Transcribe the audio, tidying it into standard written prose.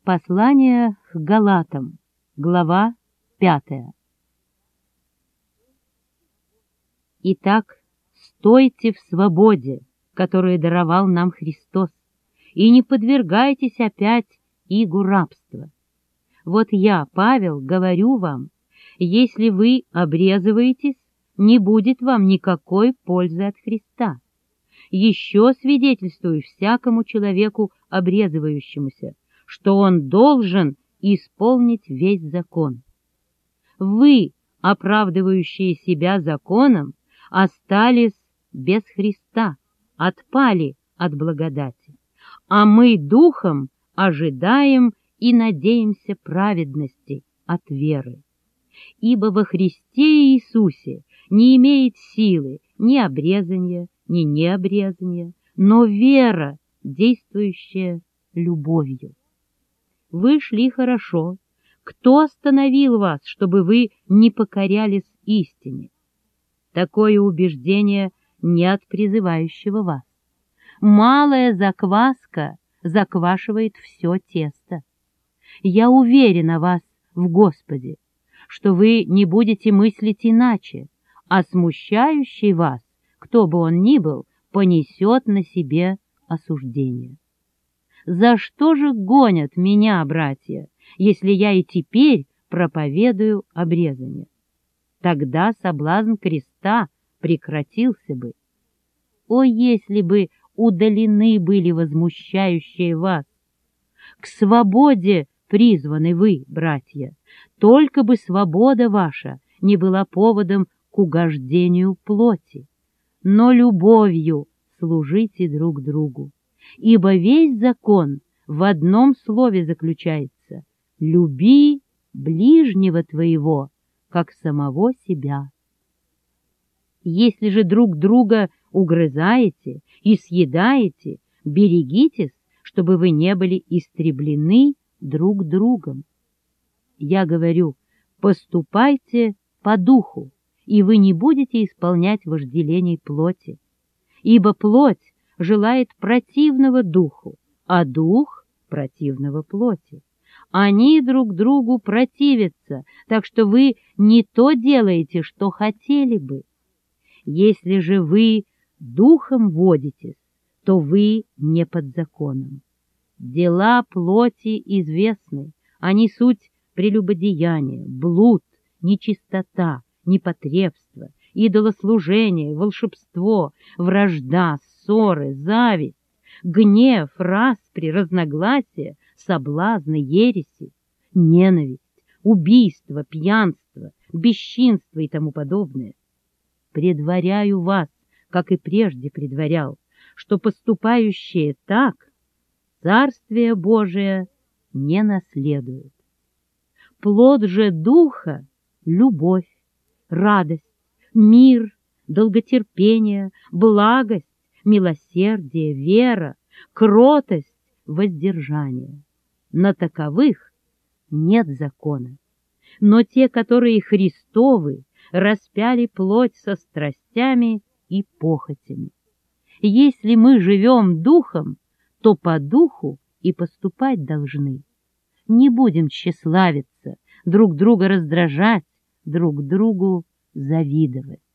Послание к Галатам, глава 5. Итак, стойте в свободе, которую даровал нам Христос, и не подвергайтесь опять игу рабства. Вот я, Павел, говорю вам, если вы обрезываетесь, не будет вам никакой пользы от Христа. Еще свидетельствую всякому человеку обрезывающемуся, что он должен исполнить весь закон. Вы, оправдывающие себя законом, остались без Христа, отпали от благодати, а мы духом ожидаем и надеемся праведности от веры. Ибо во Христе Иисусе не имеет силы ни обрезания, ни необрезания, но вера, действующая любовью. Вы шли хорошо. Кто остановил вас, чтобы вы не покорялись истине? Такое убеждение не от призывающего вас. Малая закваска заквашивает все тесто. Я уверен о вас в Господе, что вы не будете мыслить иначе, а смущающий вас, кто бы он ни был, понесет на себе осуждение. За что же гонят меня, братья, если я и теперь проповедую обрезание? Тогда соблазн креста прекратился бы. О, если бы удалены были возмущающие вас! К свободе призваны вы, братья, только бы свобода ваша не была поводом к угождению плоти, но любовью служите друг другу. Ибо весь закон в одном слове заключается: люби ближнего твоего, как самого себя. Если же друг друга угрызаете и съедаете, берегитесь, чтобы вы не были истреблены друг другом. Я говорю, поступайте по духу, и вы не будете исполнять вожделений плоти, ибо плоть желает противного духу, а дух — противного плоти. Они друг другу противятся, так что вы не то делаете, что хотели бы. Если же вы духом водитесь, то вы не под законом. Дела плоти известны, они суть прелюбодеяние, блуд, нечистота, непотребство, идолослужение, волшебство, вражда, ссоры, зависть, гнев, распри, разногласия, соблазны, ереси, ненависть, убийство, пьянство, бесчинство и тому подобное. Предваряю вас, как и прежде предварял, что поступающие так Царствие Божие не наследуют. Плод же Духа — любовь, радость, мир, долготерпение, благость, милосердие, вера, кротость, воздержание. На таковых нет закона. Но те, которые Христовы, распяли плоть со страстями и похотями. Если мы живем духом, то по духу и поступать должны. Не будем тщеславиться, друг друга раздражать, друг другу завидовать.